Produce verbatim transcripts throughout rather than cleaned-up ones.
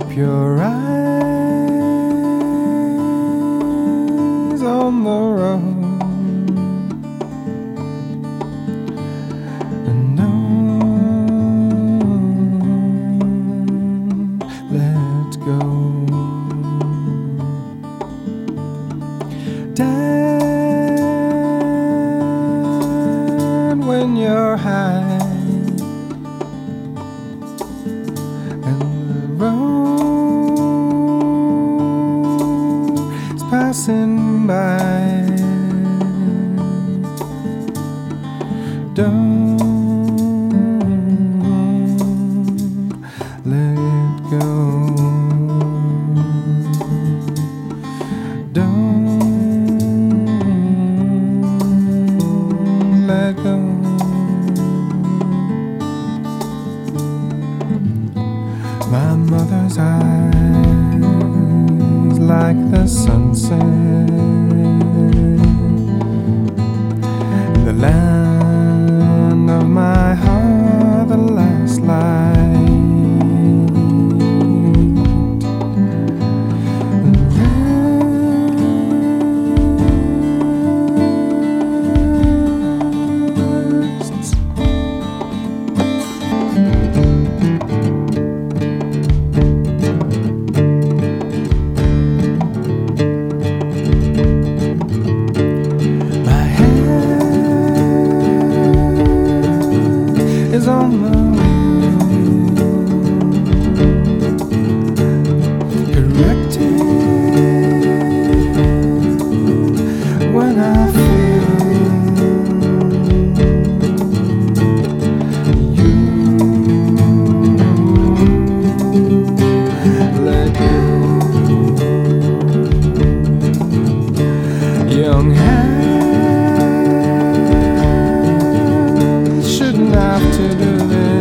Keep your eyes on the road and don't let go. Dad, when you're high and the road is passing by, don't let it go. Don't let go. My mother's eyes like the sunset, the land of my heart, the last light. Is on the wheel, correcting when I feel you let go. Young hands shouldn't have to do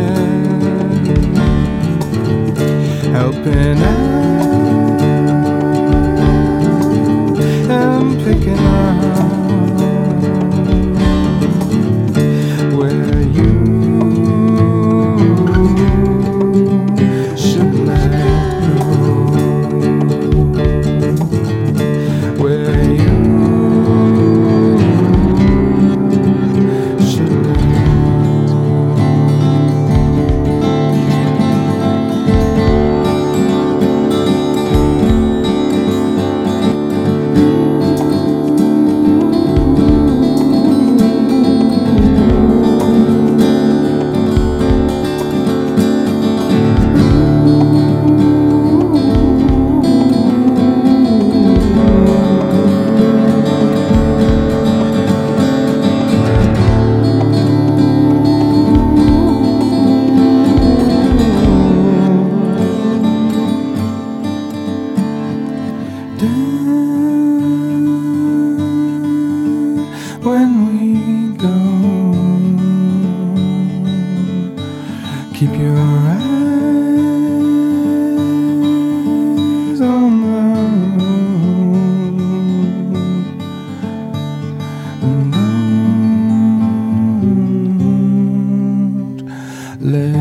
helping out and picking up where you should let go, where you should let go. When we go, keep your eyes on the road and don't let